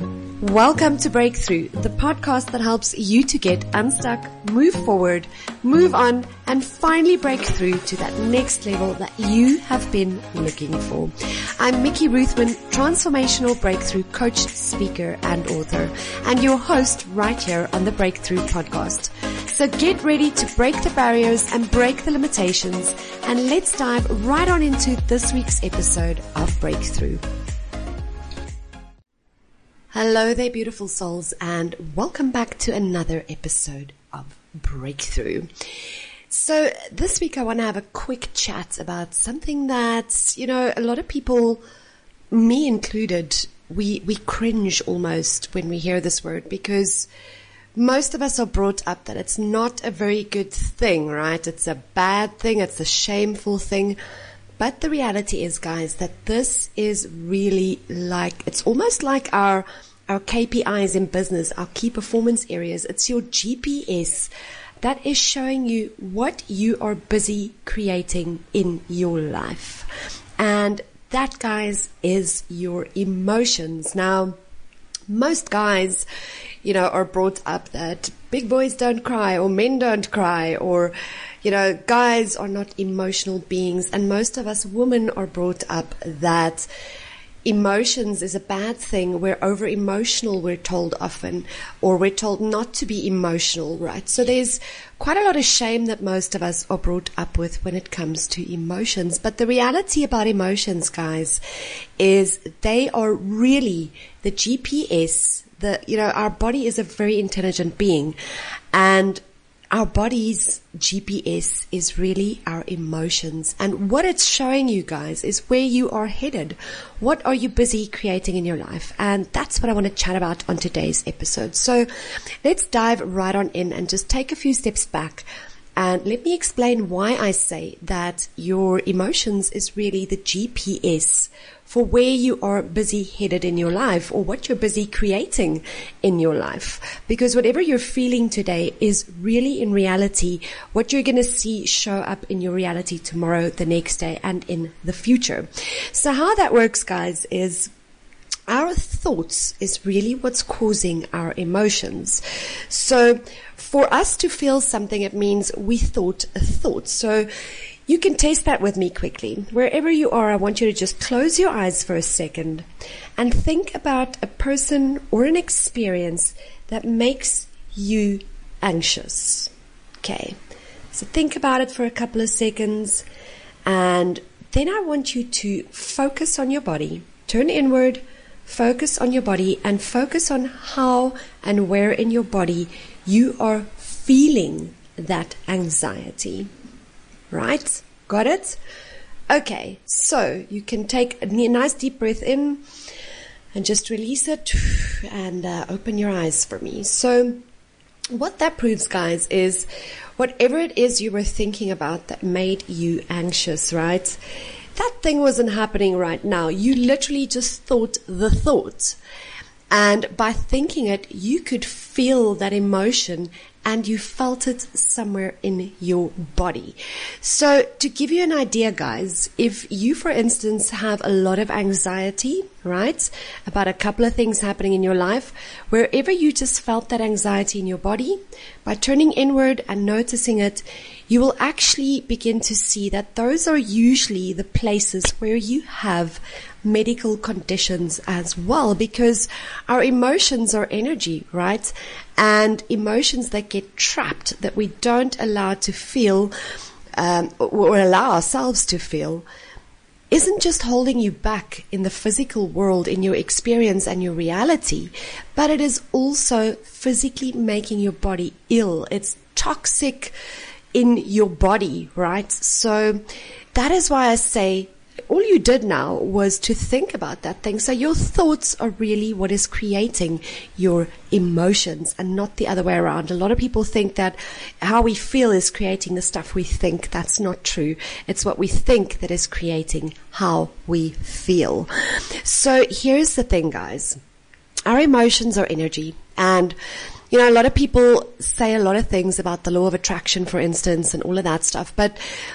Welcome to Breakthrough, the podcast that helps you to get unstuck, move forward, move on, and finally break through to that next level that you have been looking for. I'm Mickey Ruthman, transformational breakthrough coach, speaker, and author, and your host right here on the Breakthrough podcast. So get ready to break the barriers and break the limitations, and let's dive right on into this week's episode of Breakthrough. Hello there, beautiful souls, and welcome back to another episode of Breakthrough. So this week I want to have a quick chat about something that, a lot of people, me included, we cringe almost when we hear this word, because most of us are brought up that it's not a very good thing, right? It's a bad thing. It's a shameful thing. But the reality is, guys, that this is really it's almost like our KPIs in business, our key performance areas. It's your GPS that is showing you what you are busy creating in your life. And that, guys, is your emotions. Now, most guys, are brought up that big boys don't cry, or men don't cry, or guys are not emotional beings. And most of us women are brought up that emotions is a bad thing. We're over emotional, we're told often, or we're told not to be emotional, right? So there's quite a lot of shame that most of us are brought up with when it comes to emotions. But the reality about emotions, guys, is they are really the GPS. Our body is a very intelligent being, and our body's GPS is really our emotions. And what it's showing you, guys, is where you are headed. What are you busy creating in your life? And that's what I want to chat about on today's episode. So let's dive right on in and just take a few steps back. And let me explain why I say that your emotions is really the GPS for where you are busy headed in your life, or what you're busy creating in your life. Because whatever you're feeling today is really in reality what you're going to see show up in your reality tomorrow, the next day, and in the future. So how that works, guys, is our thoughts is really what's causing our emotions. So for us to feel something, it means we thought a thought. So you can test that with me quickly. Wherever you are, I want you to just close your eyes for a second and think about a person or an experience that makes you anxious. Okay, so think about it for a couple of seconds, and then I want you to focus on your body. Turn inward, focus on your body, and focus on how and where in your body you are feeling that anxiety. Right? Got it? Okay, so you can take a nice deep breath in and just release it, and open your eyes for me. So what that proves, guys, is whatever it is you were thinking about that made you anxious, right? That thing wasn't happening right now. You literally just thought the thought. And by thinking it, you could feel that emotion, and you felt it somewhere in your body. So to give you an idea, guys, if you, for instance, have a lot of anxiety, right, about a couple of things happening in your life, wherever you just felt that anxiety in your body, by turning inward and noticing it, you will actually begin to see that those are usually the places where you have medical conditions as well, because our emotions are energy, right? And emotions that get trapped, that we don't allow to feel, or allow ourselves to feel, isn't just holding you back in the physical world, in your experience and your reality, but it is also physically making your body ill. It's toxic in your body, right? So that is why I say all you did now was to think about that thing. So your thoughts are really what is creating your emotions, and not the other way around. A lot of people think that how we feel is creating the stuff we think. That's not true. It's what we think that is creating how we feel. So here's the thing, guys. Our emotions are energy, and a lot of people say a lot of things about the law of attraction, for instance, and all of that stuff, but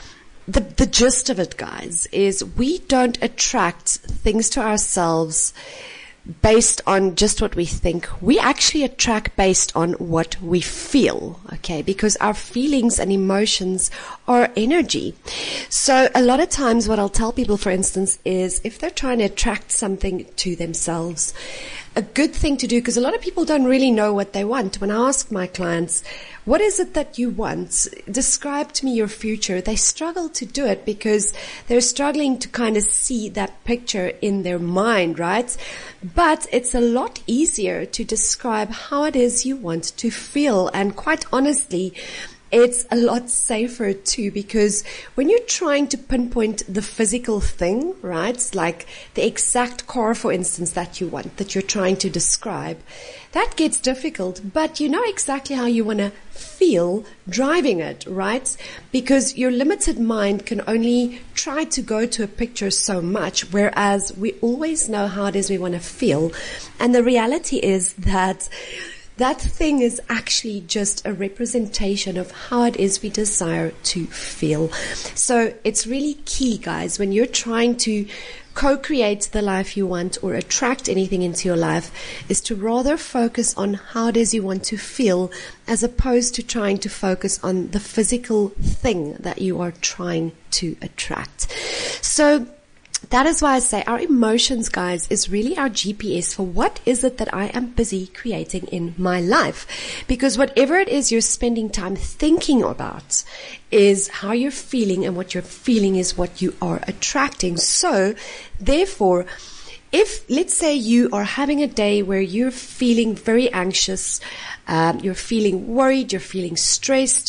the gist of it, guys, is we don't attract things to ourselves based on just what we think. We actually attract based on what we feel, okay? Because our feelings and emotions are energy. So a lot of times what I'll tell people, for instance, is if they're trying to attract something to themselves, a good thing to do, because a lot of people don't really know what they want. When I ask my clients, what is it that you want? Describe to me your future. They struggle to do it because they're struggling to kind of see that picture in their mind, right? But it's a lot easier to describe how it is you want to feel. And quite honestly, it's a lot safer too, because when you're trying to pinpoint the physical thing, right, like the exact car, for instance, that you want, that you're trying to describe, that gets difficult, but you know exactly how you want to feel driving it, right? Because your limited mind can only try to go to a picture so much, whereas we always know how it is we want to feel. And the reality is that that thing is actually just a representation of how it is we desire to feel. So it's really key, guys, when you're trying to co-create the life you want or attract anything into your life, is to rather focus on how it is you want to feel as opposed to trying to focus on the physical thing that you are trying to attract. So that is why I say our emotions, guys, is really our GPS for what is it that I am busy creating in my life. Because whatever it is you're spending time thinking about is how you're feeling, and what you're feeling is what you are attracting. So, therefore, if, let's say, you are having a day where you're feeling very anxious, you're feeling worried, you're feeling stressed,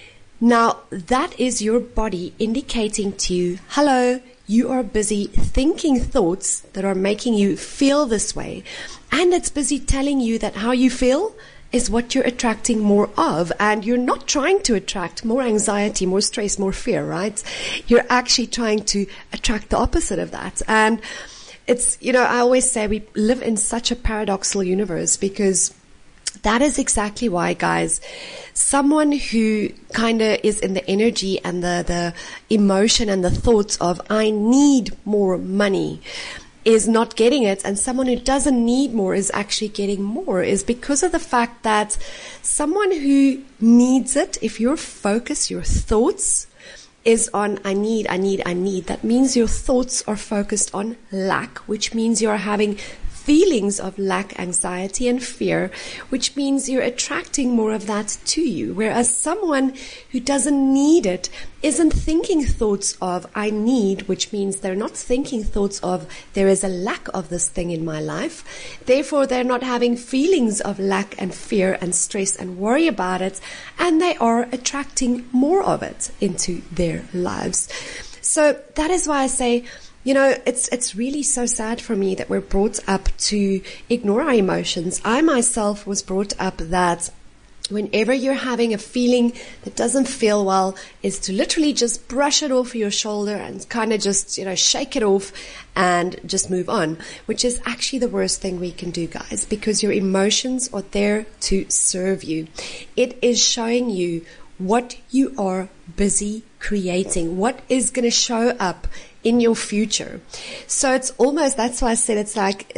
now that is your body indicating to you, hello, you are busy thinking thoughts that are making you feel this way. And it's busy telling you that how you feel is what you're attracting more of. And you're not trying to attract more anxiety, more stress, more fear, right? You're actually trying to attract the opposite of that. And it's, you know, I always say we live in such a paradoxical universe, because that is exactly why, guys, someone who kind of is in the energy and the emotion and the thoughts of I need more money is not getting it, and someone who doesn't need more is actually getting more, is because of the fact that someone who needs it, if your focus, your thoughts is on I need, that means your thoughts are focused on lack, which means you're having feelings of lack, anxiety, and fear, which means you're attracting more of that to you. Whereas someone who doesn't need it isn't thinking thoughts of I need, which means they're not thinking thoughts of there is a lack of this thing in my life. Therefore, they're not having feelings of lack and fear and stress and worry about it, and they are attracting more of it into their lives. So that is why I say, you know, it's really so sad for me that we're brought up to ignore our emotions. I myself was brought up that whenever you're having a feeling that doesn't feel well, is to literally just brush it off your shoulder and kind of just, you know, shake it off and just move on, which is actually the worst thing we can do, guys, because your emotions are there to serve you. It is showing you what you are busy creating, what is going to show up in your future. So it's almost, that's why I said it's like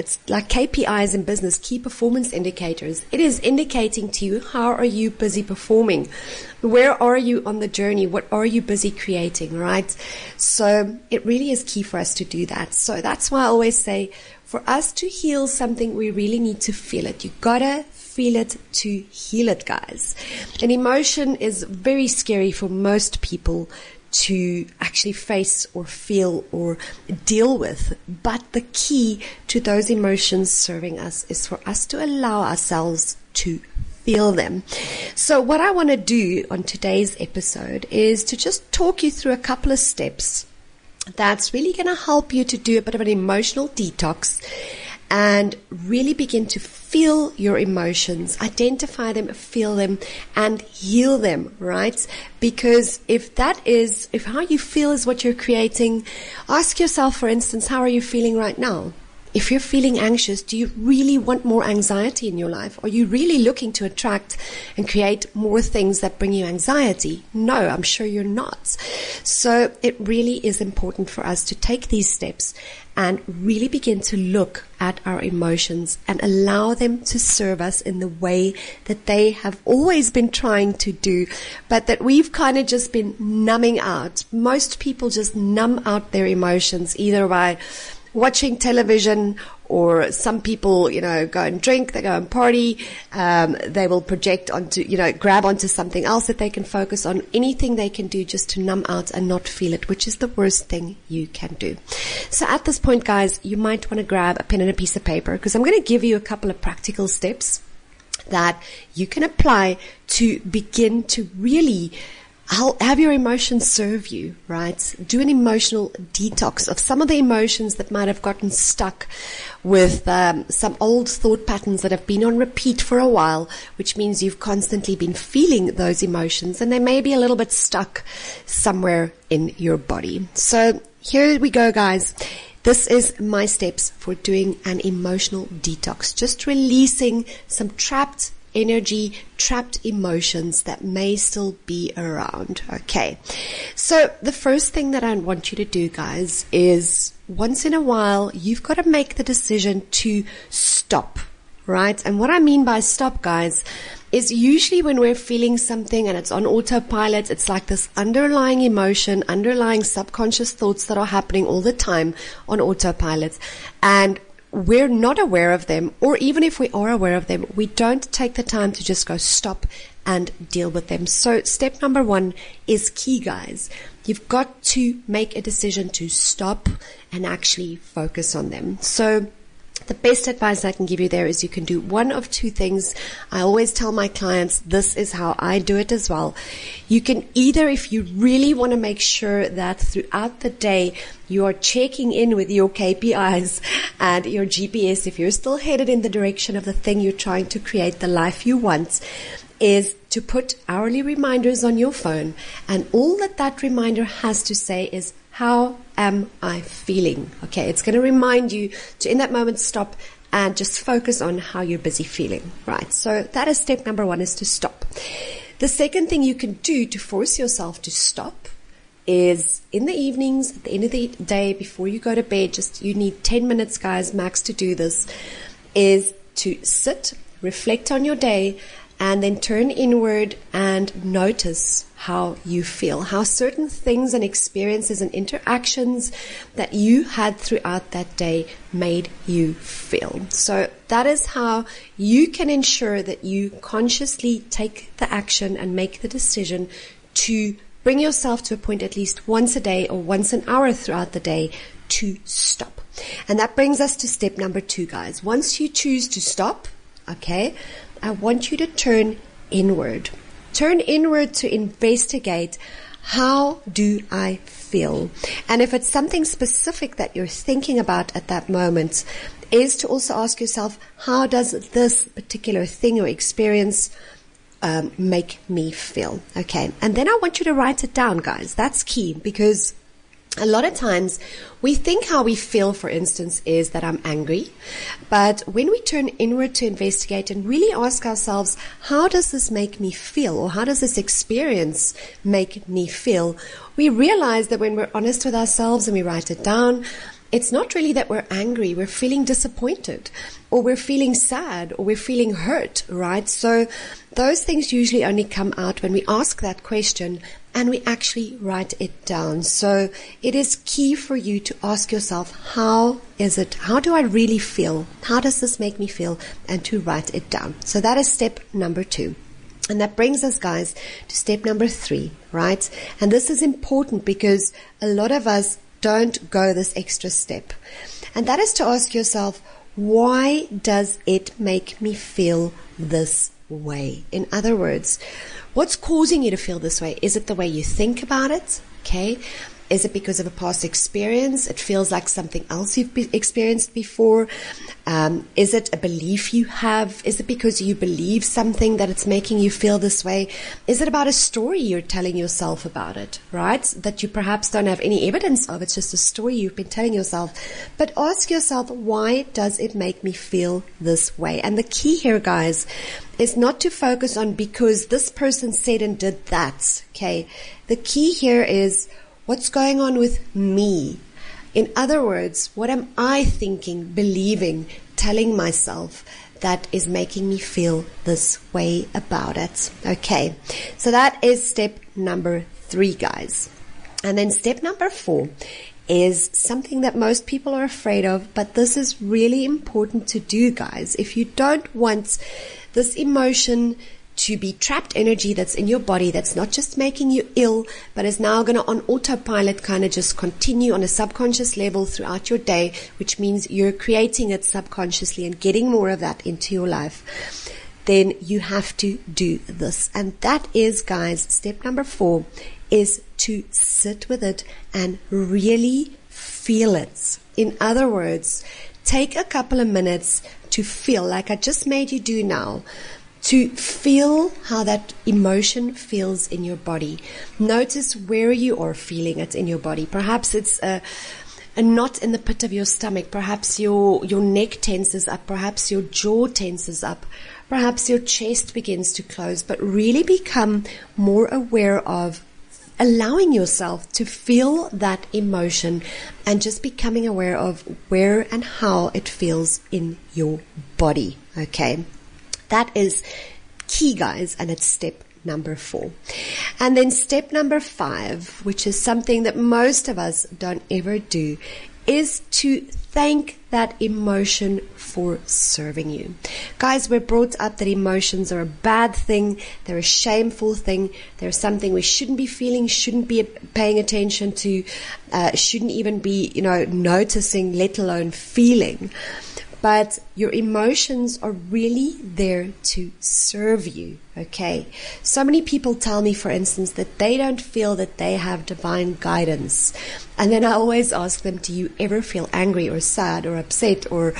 KPIs in business, key performance indicators. It is indicating to you, how are you busy performing? Where are you on the journey? What are you busy creating, right? So it really is key for us to do that. So that's why I always say, for us to heal something, we really need to feel it. You gotta feel it to heal it, guys. An emotion is very scary for most people to actually face or feel or deal with. But the key to those emotions serving us is for us to allow ourselves to feel them. So what I want to do on today's episode is to just talk you through a couple of steps that's really going to help you to do a bit of an emotional detox and really begin to feel your emotions, identify them, feel them, and heal them, right? Because if how you feel is what you're creating, ask yourself, for instance, how are you feeling right now? If you're feeling anxious, do you really want more anxiety in your life? Are you really looking to attract and create more things that bring you anxiety? No, I'm sure you're not. So it really is important for us to take these steps and really begin to look at our emotions and allow them to serve us in the way that they have always been trying to do, but that we've kind of just been numbing out. Most people just numb out their emotions either by watching television, or some people, go and drink, they go and party, they will project onto, grab onto something else that they can focus on, anything they can do just to numb out and not feel it, which is the worst thing you can do. So at this point, guys, you might want to grab a pen and a piece of paper, because I'm going to give you a couple of practical steps that you can apply to begin to really have your emotions serve you, right? Do an emotional detox of some of the emotions that might have gotten stuck with some old thought patterns that have been on repeat for a while, which means you've constantly been feeling those emotions and they may be a little bit stuck somewhere in your body. So here we go, guys. This is my steps for doing an emotional detox, just releasing some trapped energy, trapped emotions that may still be around. Okay. So the first thing that I want you to do, guys, is once in a while, you've got to make the decision to stop, right? And what I mean by stop, guys, is usually when we're feeling something and it's on autopilot, it's like this underlying emotion, underlying subconscious thoughts that are happening all the time on autopilot. And we're not aware of them, or even if we are aware of them, we don't take the time to just go stop and deal with them. So step number 1 is key, guys. You've got to make a decision to stop and actually focus on them. So the best advice I can give you there is you can do one of two things. I always tell my clients, this is how I do it as well. You can either, if you really want to make sure that throughout the day you are checking in with your KPIs and your GPS, if you're still headed in the direction of the thing you're trying to create, the life you want, is to put hourly reminders on your phone. And all that reminder has to say is, how am I feeling? Okay, it's going to remind you to, in that moment, stop and just focus on how you're busy feeling, right? So that is step number 1, is to stop. The second thing you can do to force yourself to stop is in the evenings, at the end of the day, before you go to bed, you need 10 minutes, guys, max, to do this, is to sit, reflect on your day, and then turn inward and notice how you feel, how certain things and experiences and interactions that you had throughout that day made you feel. So that is how you can ensure that you consciously take the action and make the decision to bring yourself to a point at least once a day or once an hour throughout the day to stop. And that brings us to step number 2, guys. Once you choose to stop, okay, I want you to turn inward. Turn inward to investigate, how do I feel? And if it's something specific that you're thinking about at that moment, is to also ask yourself, how does this particular thing or experience make me feel? Okay. And then I want you to write it down, guys. That's key, because a lot of times we think how we feel, for instance, is that I'm angry. But when we turn inward to investigate and really ask ourselves, how does this make me feel? Or how does this experience make me feel? We realize that when we're honest with ourselves and we write it down, it's not really that we're angry. We're feeling disappointed, or we're feeling sad, or we're feeling hurt, right? So those things usually only come out when we ask that question and we actually write it down. So it is key for you to ask yourself, how do I really feel? How does this make me feel? And to write it down. So that is step number 2. And that brings us, guys, to step number 3, right? And this is important because a lot of us don't go this extra step. And that is to ask yourself, why does it make me feel this way? In other words, what's causing you to feel this way? Is it the way you think about it? Okay. Is it because of a past experience? It feels like something else you've experienced before. Is it a belief you have? Is it because you believe something that it's making you feel this way? Is it about a story you're telling yourself about it, right? That you perhaps don't have any evidence of. It's just a story you've been telling yourself. But ask yourself, why does it make me feel this way? And the key here, guys, is not to focus on because this person said and did that, okay? The key here is what's going on with me. In other words, what am I thinking, believing, telling myself that is making me feel this way about it? Okay, so that is step number 3, guys. And then step number 4 is something that most people are afraid of, but this is really important to do, guys. If you don't want this emotion to be trapped energy that's in your body, that's not just making you ill, but is now going to on autopilot kind of just continue on a subconscious level throughout your day, which means you're creating it subconsciously and getting more of that into your life, then you have to do this. And that is, guys, step number 4 is to sit with it and really feel it. In other words, take a couple of minutes to feel, like I just made you do now, to feel how that emotion feels in your body. Notice where you are feeling it in your body. Perhaps it's a knot in the pit of your stomach. Perhaps your neck tenses up. Perhaps your jaw tenses up. Perhaps your chest begins to close. But really become more aware of allowing yourself to feel that emotion and just becoming aware of where and how it feels in your body. Okay. That is key, guys, and it's step number 4. And then step number 5, which is something that most of us don't ever do, is to thank that emotion for serving you. Guys, we're brought up that emotions are a bad thing, they're a shameful thing, they're something we shouldn't be feeling, shouldn't be paying attention to, shouldn't even be, noticing, let alone feeling. But your emotions are really there to serve you, okay? So many people tell me, for instance, that they don't feel that they have divine guidance. And then I always ask them, do you ever feel angry or sad or upset or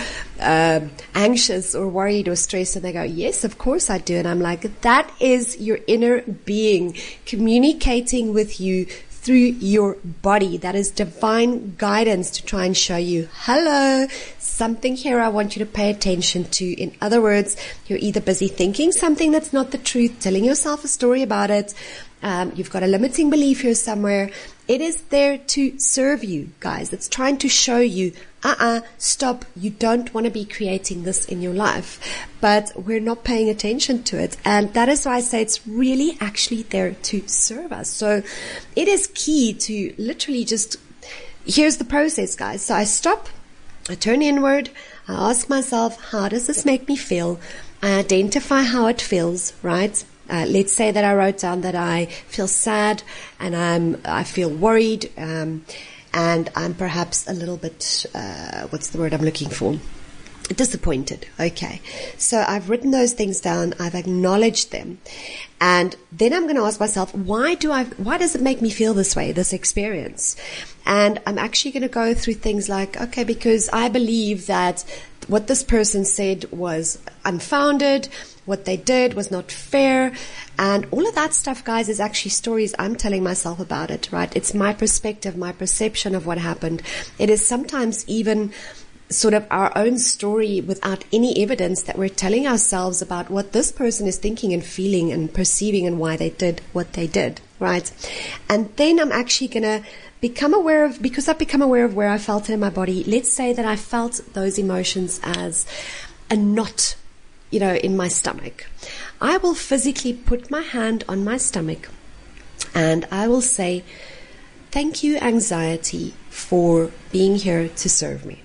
anxious or worried or stressed? And they go, yes, of course I do. And I'm like, that is your inner being communicating with you through your body. That is divine guidance to try and show you, hello, something here I want you to pay attention to. In other words, you're either busy thinking something that's not the truth, telling yourself a story about it, you've got a limiting belief here somewhere. It is there to serve you, guys. It's trying to show you, stop. You don't want to be creating this in your life, but we're not paying attention to it. And that is why I say it's really actually there to serve us. So it is key to literally just, here's the process, guys. So I stop, I turn inward, I ask myself, how does this make me feel? I identify how it feels, right? Let's say that I wrote down that I feel sad and I feel worried, and I'm perhaps a little bit, what's the word I'm looking for? Disappointed. Okay. So I've written those things down. I've acknowledged them. And then I'm going to ask myself, why does it make me feel this way, this experience? And I'm actually going to go through things like, okay, because I believe that what this person said was unfounded, what they did was not fair, and all of that stuff, guys, is actually stories I'm telling myself about it, right? It's my perspective, my perception of what happened. It is sometimes even sort of our own story without any evidence that we're telling ourselves about what this person is thinking and feeling and perceiving and why they did what they did, right? And then I'm actually going to become aware of, because I've become aware of where I felt it in my body. Let's say that I felt those emotions as a knot, in my stomach. I will physically put my hand on my stomach and I will say, thank you, anxiety, for being here to serve me.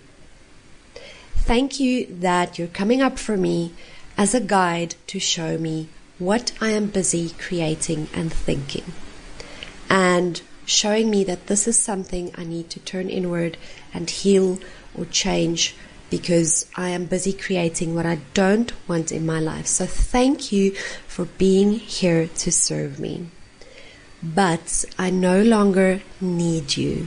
Thank you that you're coming up for me as a guide to show me what I am busy creating and thinking, and showing me that this is something I need to turn inward and heal or change, because I am busy creating what I don't want in my life. So thank you for being here to serve me. but I no longer need you.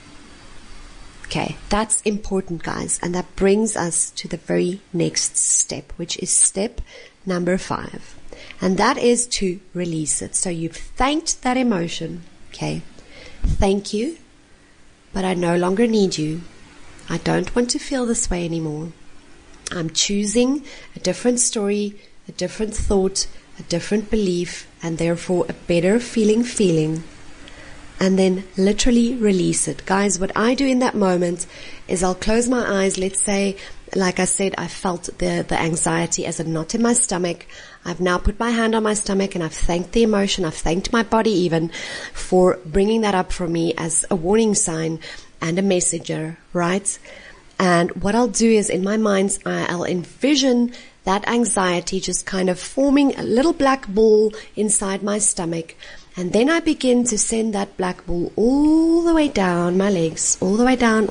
Okay, that's important, guys. And that brings us to the very next step, which is step number 5. And that is to release it. So you've thanked that emotion. Okay, thank you, but I no longer need you. I don't want to feel this way anymore. I'm choosing a different story, a different thought, a different belief, and therefore a better feeling. And then literally release it. Guys, what I do in that moment is I'll close my eyes. Let's say, like I said, I felt the anxiety as a knot in my stomach. I've now put my hand on my stomach and I've thanked the emotion. I've thanked my body even for bringing that up for me as a warning sign and a messenger, right? And what I'll do is in my mind's eye, I'll envision that anxiety just kind of forming a little black ball inside my stomach. And then I begin to send that black ball all the way down my legs, all the way down.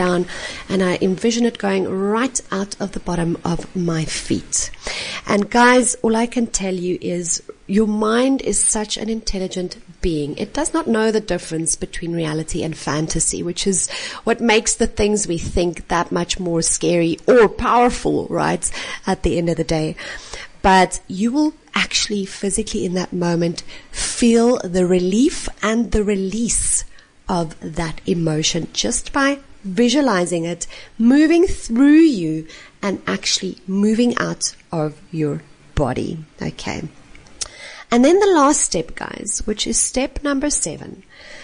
And I envision it going right out of the bottom of my feet. And guys, all I can tell you is your mind is such an intelligent being. It does not know the difference between reality and fantasy, which is what makes the things we think that much more scary or powerful, right? At the end of the day. But you will actually physically in that moment feel the relief and the release of that emotion just by visualizing it moving through you and actually moving out of your body. Okay. And then the last step, guys, which is step number 7,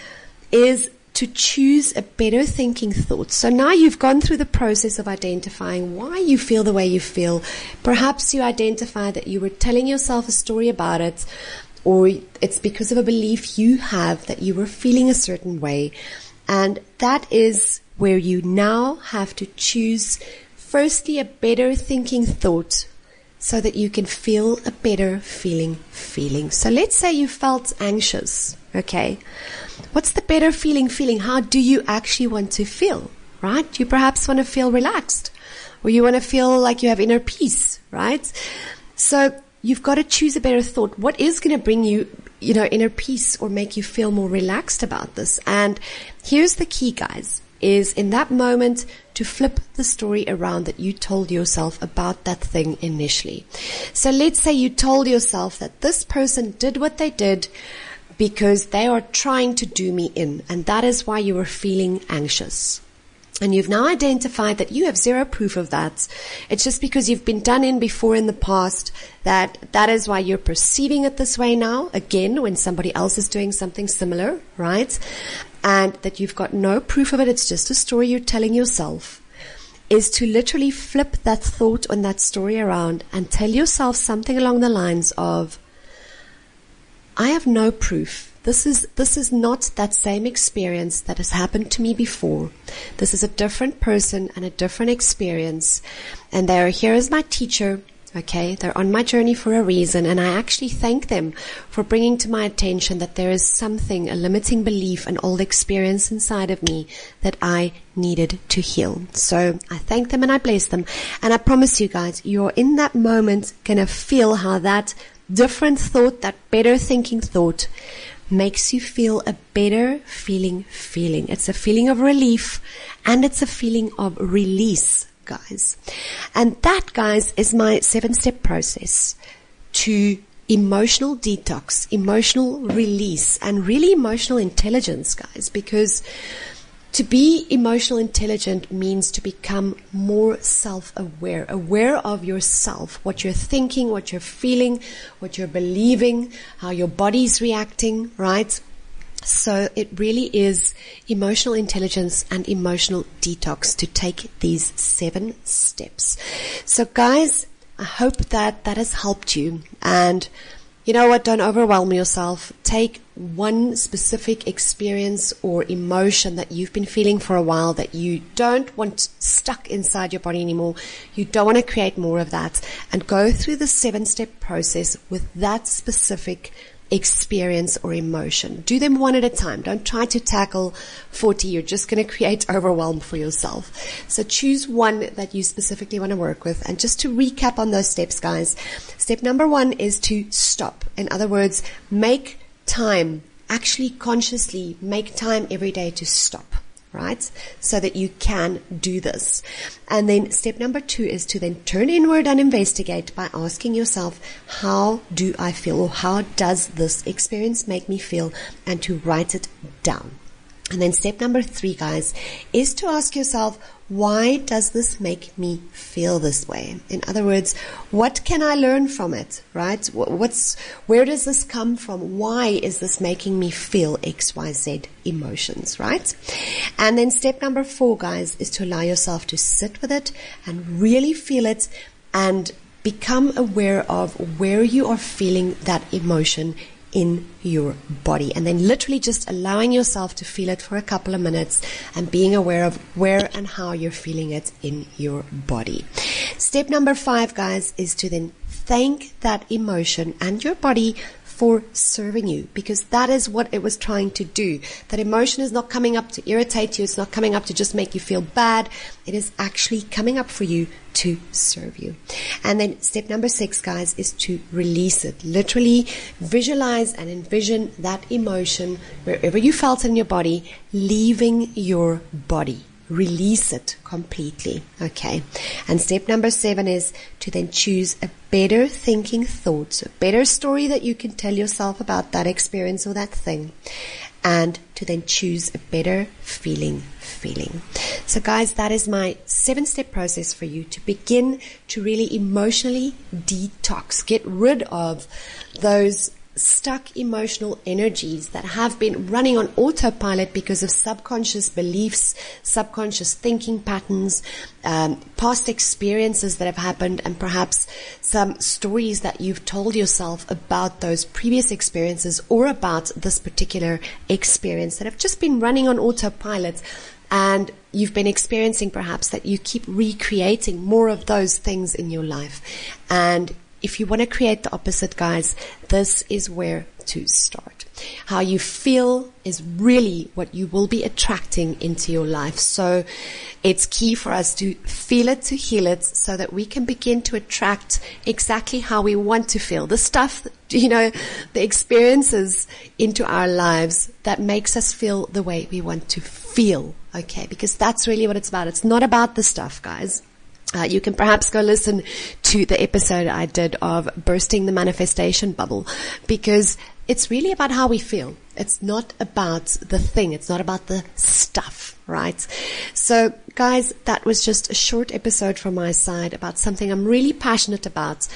is to choose a better thinking thought. So now you've gone through the process of identifying why you feel the way you feel. Perhaps you identify that you were telling yourself a story about it, or it's because of a belief you have that you were feeling a certain way. And that is where you now have to choose, firstly, a better thinking thought so that you can feel a better feeling. So let's say you felt anxious, okay? What's the better feeling? How do you actually want to feel, right? You perhaps want to feel relaxed, or you want to feel like you have inner peace, right? So you've got to choose a better thought. What is going to bring you, inner peace or make you feel more relaxed about this? And here's the key, guys, is in that moment to flip the story around that you told yourself about that thing initially. So let's say you told yourself that this person did what they did because they are trying to do me in, and that is why you were feeling anxious. And you've now identified that you have zero proof of that. It's just because you've been done in before in the past that is why you're perceiving it this way now, again, when somebody else is doing something similar, right? And that you've got no proof of it. It's just a story you're telling yourself. Is to literally flip that thought and that story around and tell yourself something along the lines of, I have no proof. This is not that same experience that has happened to me before. This is a different person and a different experience. And they are here as my teacher. Okay, they're on my journey for a reason, and I actually thank them for bringing to my attention that there is something, a limiting belief, an old experience inside of me that I needed to heal. So I thank them and I bless them. And I promise you guys, you're in that moment going to feel how that different thought, that better thinking thought, makes you feel a better feeling. It's a feeling of relief and it's a feeling of release, guys. And that, guys, is my 7-step process to emotional detox, emotional release, and really emotional intelligence, guys, because to be emotional intelligent means to become more self-aware, aware of yourself, what you're thinking, what you're feeling, what you're believing, how your body's reacting, right? So it really is emotional intelligence and emotional detox to take these 7 steps. So guys, I hope that has helped you. And you know what? Don't overwhelm yourself. Take one specific experience or emotion that you've been feeling for a while that you don't want stuck inside your body anymore. You don't want to create more of that, and go through the 7-step process with that specific experience or emotion. Do them one at a time. Don't try to tackle 40. You're just going to create overwhelm for yourself. So choose one that you specifically want to work with. And just to recap on those steps, guys, step number 1 is to stop. In other words, make time actually consciously make time every day to stop, right? So that you can do this. And then step number 2 is to then turn inward and investigate by asking yourself, how do I feel, or how does this experience make me feel, and to write it down. And then step number 3, guys, is to ask yourself, why does this make me feel this way? In other words, what can I learn from it, right? Where does this come from? Why is this making me feel XYZ emotions, right? And then step number 4, guys, is to allow yourself to sit with it and really feel it and become aware of where you are feeling that emotion in your body, and then literally just allowing yourself to feel it for a couple of minutes and being aware of where and how you're feeling it in your body. Step number 5, guys, is to then thank that emotion and your body for serving you, because that is what it was trying to do. That emotion is not coming up to irritate you. It's not coming up to just make you feel bad. It is actually coming up for you to serve you. And then step number 6, guys, is to release it. Literally visualize and envision that emotion wherever you felt it in your body, leaving your body. Release it completely. Okay. And step number 7 is to then choose a better thinking thought, a better story that you can tell yourself about that experience or that thing, and to then choose a better feeling. So guys, that is my 7-step process for you to begin to really emotionally detox, get rid of those stuck emotional energies that have been running on autopilot because of subconscious beliefs, subconscious thinking patterns, past experiences that have happened, and perhaps some stories that you've told yourself about those previous experiences or about this particular experience that have just been running on autopilot. And you've been experiencing perhaps that you keep recreating more of those things in your life. And if you want to create the opposite, guys, this is where to start. How you feel is really what you will be attracting into your life. So it's key for us to feel it, to heal it, so that we can begin to attract exactly how we want to feel. The stuff, the experiences into our lives that makes us feel the way we want to feel. Okay, because that's really what it's about. It's not about the stuff, guys. You can perhaps go listen to the episode I did of Bursting the Manifestation Bubble, because it's really about how we feel. It's not about the thing. It's not about the stuff, right? So guys, that was just a short episode from my side about something I'm really passionate about.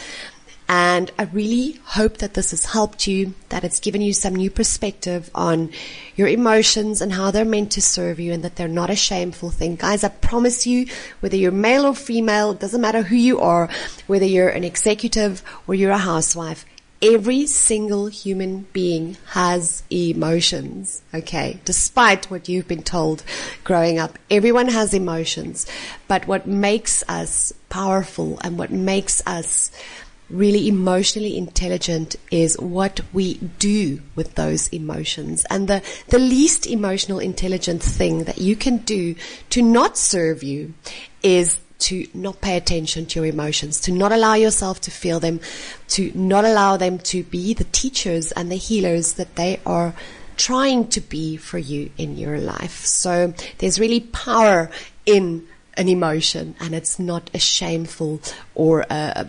And I really hope that this has helped you, that it's given you some new perspective on your emotions and how they're meant to serve you, and that they're not a shameful thing. Guys, I promise you, whether you're male or female, it doesn't matter who you are, whether you're an executive or you're a housewife, every single human being has emotions, okay? Despite what you've been told growing up, everyone has emotions. But what makes us powerful and what makes us really emotionally intelligent is what we do with those emotions. And the least emotional intelligent thing that you can do to not serve you is to not pay attention to your emotions, to not allow yourself to feel them, to not allow them to be the teachers and the healers that they are trying to be for you in your life. So there's really power in an emotion, and it's not a shameful or a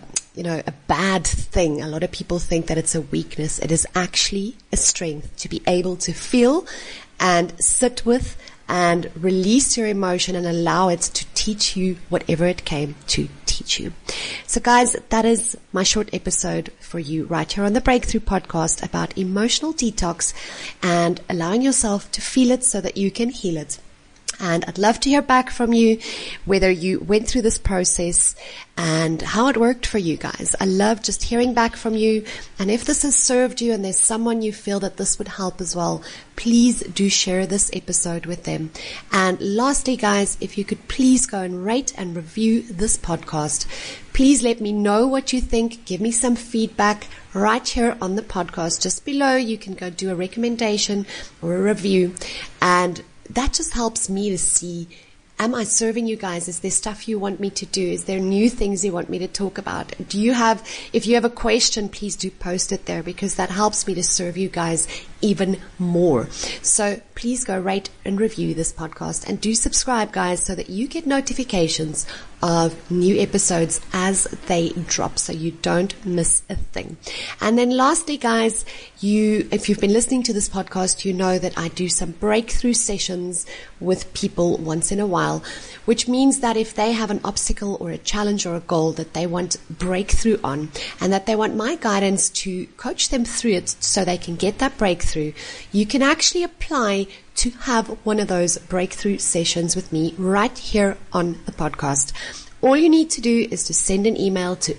bad thing. A lot of people think that it's a weakness. It is actually a strength to be able to feel and sit with and release your emotion and allow it to teach you whatever it came to teach you. So guys, that is my short episode for you right here on the Breakthrough Podcast about emotional detox and allowing yourself to feel it so that you can heal it. And I'd love to hear back from you, whether you went through this process and how it worked for you guys. I love just hearing back from you. And if this has served you and there's someone you feel that this would help as well, please do share this episode with them. And lastly, guys, if you could please go and rate and review this podcast. Please let me know what you think. Give me some feedback right here on the podcast. Just below, you can go do a recommendation or a review. And that just helps me to see Am I serving you guys? Is there stuff you want me to do? Is there new things you want me to talk about? If you have a question, please do post it there, because that helps me to serve you guys even more. So please go rate and review this podcast, and do subscribe, guys, so that you get notifications of new episodes as they drop, so you don't miss a thing. And then lastly, guys, if you've been listening to this podcast, you know that I do some breakthrough sessions with people once in a while, which means that if they have an obstacle or a challenge or a goal that they want breakthrough on, and that they want my guidance to coach them through it so they can get that breakthrough, you can actually apply to have one of those breakthrough sessions with me right here on the podcast. All you need to do is to send an email to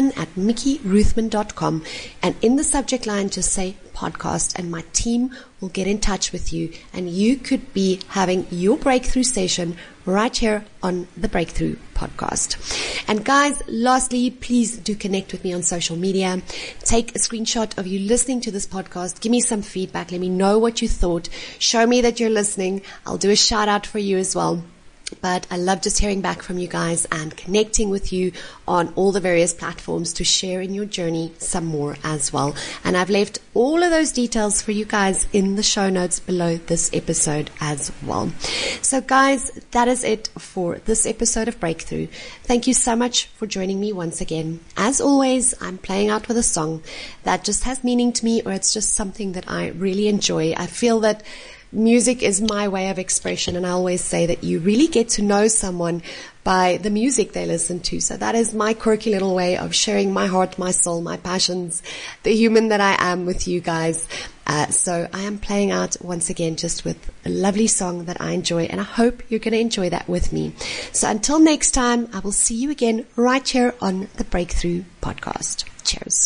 admin@mickeyruthman.com, and in the subject line just say podcast, and my team will get in touch with you, and you could be having your breakthrough session right here on the Breakthrough Podcast. And guys, lastly, please do connect with me on social media. Take a screenshot of you listening to this podcast. Give me some feedback. Let me know what you thought. Show me that you're listening. I'll do a shout out for you as well. But I love just hearing back from you guys and connecting with you on all the various platforms to share in your journey some more as well. And I've left all of those details for you guys in the show notes below this episode as well. So guys, that is it for this episode of Breakthrough. Thank you so much for joining me once again. As always, I'm playing out with a song that just has meaning to me, or it's just something that I really enjoy. I feel that music is my way of expression, and I always say that you really get to know someone by the music they listen to. So that is my quirky little way of sharing my heart, my soul, my passions, the human that I am with you guys. So I am playing out once again just with a lovely song that I enjoy, and I hope you're going to enjoy that with me. So until next time, I will see you again right here on the Breakthrough Podcast. Cheers.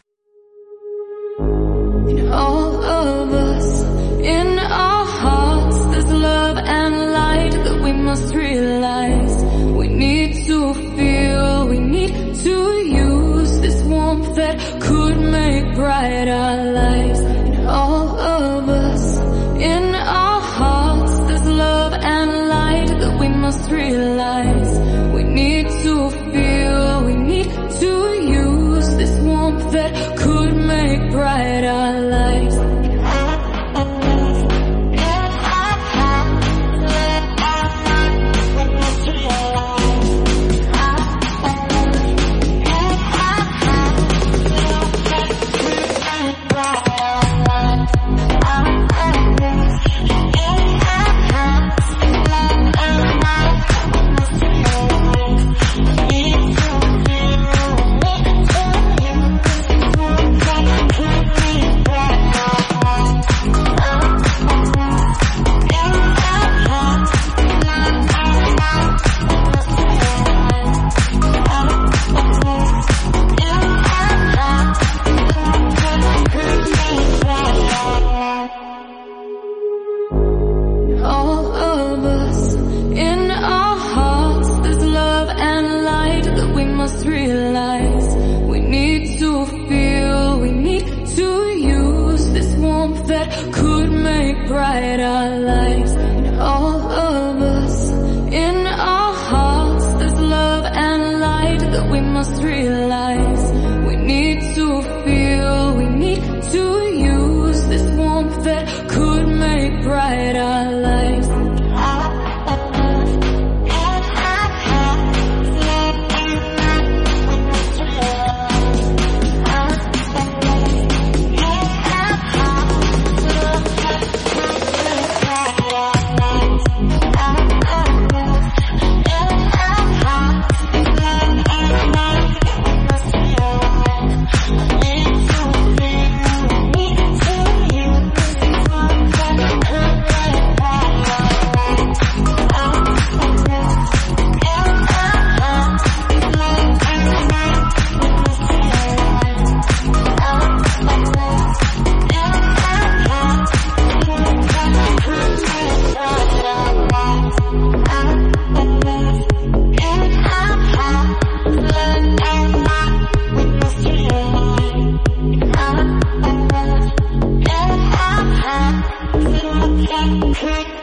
In all of us, in our hearts, there's love and light that we must realize. We need to feel, we need to use this warmth that could make bright our lives. In all of us, in our hearts, there's love and light that we must realize. We need to feel, we need to use this warmth that could make bright our lives. Could